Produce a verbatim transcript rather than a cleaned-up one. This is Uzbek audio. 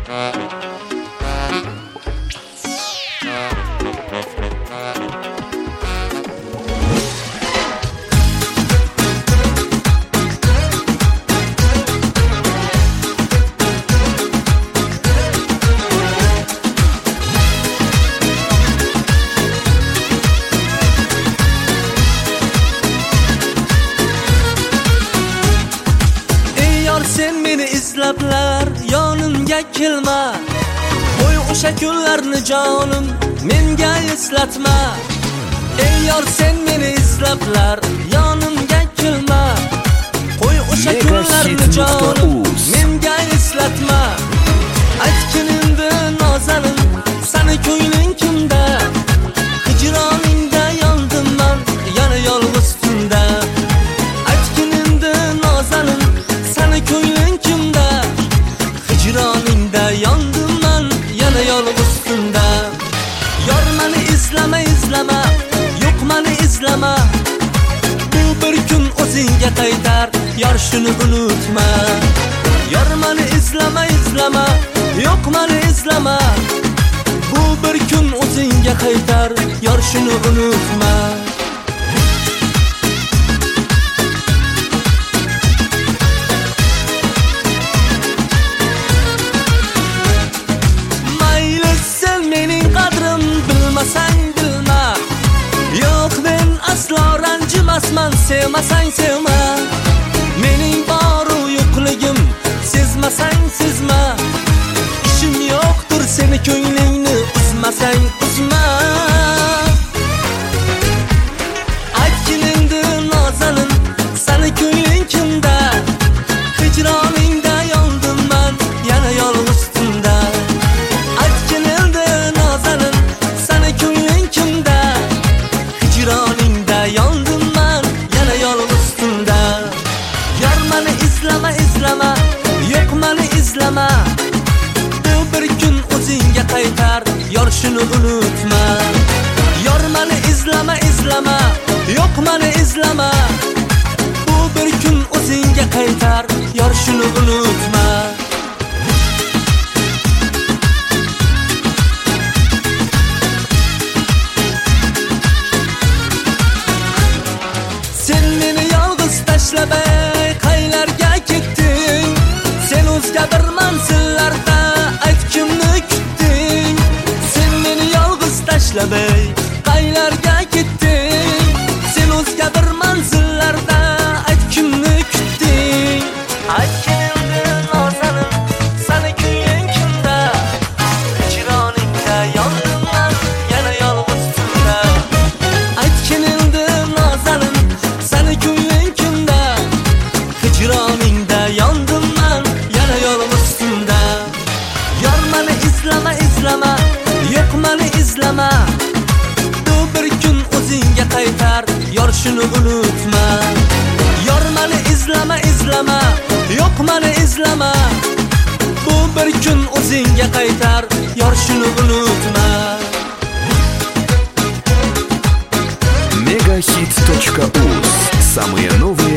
Sen meni izlablar yonimga kelma, qo'y o'sha kunlarni jonim menga eslatma. Ey yor sen meni izlablar yonimga kelma, qo'y o'sha kunlarni jonim menga eslatma. Aytganimda nozalim seni ko'ngling kimda, hijroningda yondim man yana yolg'iz tunda. Aytganimda nozalim seni ko'ngling kimda, hijroningda yondim man yana yolg'iz tunda. Yor meni izlama izlama, yo'q meni izlama, bu bir kun o'zingga qaytar, yor shuni unutma. Yor meni izlama izlama, yo'q meni izlama, bu bir kun o'zingga qaytar, yor shuni unutma. Bilmasang bilma, yo'q men aslo ranjimasman. Sevmasang sevma, mening boru yo'qligim sezmasang sezma. Ishim yo'qdir seni ko'nglingni uzmasang uzma. Aytganingda nozalim seni ko'ngling kimda, hijroningda yondim man yana yolg'iz tunda. Aytganingda nozalim seni ko'ngling kimda, hijroningda yondim man yana yolg'iz tunda. Yor meni izlama izlama, yo'q meni izlama, bu bir kun o'zingga qaytar, yor shuni unutma. Yor meni izlama izlama, yo'q meni izlama, bu bir kun o'zingga qaytar, yor shuni unutma. Sen meni yolg'iz tashlabay qaylarga ketding, sen o'zga bir manzillarda ayt kimni kutding. Sen meni yolg'iz tashlabay qaylarga ketding, sen o'zga bir manzillarda ayt kimni kutding. Aytganimda nozalim seni ko'ngling kimda, hijroningda yondim man yana yolg'iz tunda. Aytganimda nozalim seni ko'ngling kimda, hijroningda yondim man yana yolg'iz tunda. Yor meni izlama izlama, yo'q meni izlama, bu bir kun o'zingga qaytar, yor shuni unutma. Yor meni izlama izlama, yo'q meni izlama, bu bir kun o'zingga qaytar, yor shuni unutma. мегахит точка уз. Самые новые